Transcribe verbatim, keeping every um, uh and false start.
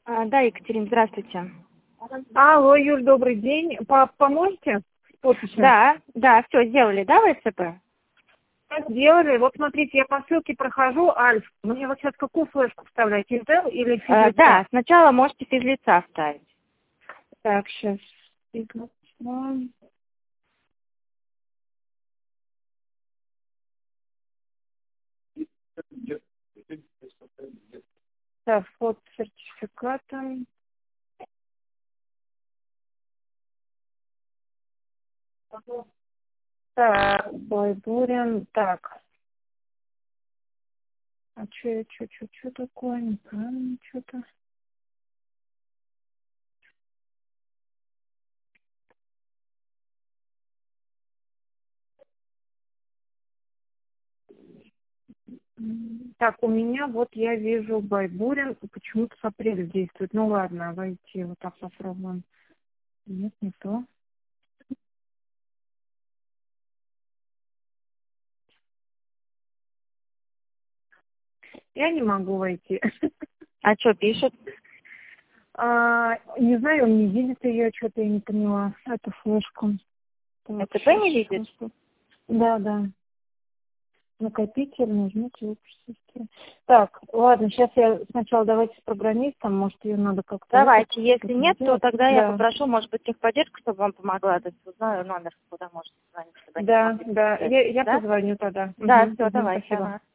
А, да, Екатерина, здравствуйте. Алло, Юль, добрый день. По- Поможете с подписью? Да, да, все, сделали, да, в СЦП? Так сделали. Вот смотрите, я по ссылке прохожу, Альф. Мне вот сейчас какую флешку вставлять, Intel или А, физлица? да, сначала можете физлица вставить. Так, сейчас. Так, вход сертификатом. Так, Байбурин. Так. А что, что, что, что такое? Неправильно что-то. М, Так, у меня вот я вижу Байбурин, почему-то с апреля действует. Ну ладно, войти, вот так попробуем. Нет, не то. Я не могу войти. А что пишет? А, не знаю, он не видит ее, что-то я не поняла. Это флешку. Так, СЦП щас, не видит? секундочку. Да, да. Накопитель, нажмите выпуск системы. Так, ладно, сейчас я сначала давайте с программистом, может ее надо как-то это, Давайте, если нет, то сделать. тогда я Да, попрошу, может быть, техподдержку, чтобы вам помогла. То есть узнаю номер, куда можете звонить, чтобы они да, смогли да. связаться. Я, я Да? позвоню тогда. Да, Мгм, все, мгм, давайте. спасибо. Ага.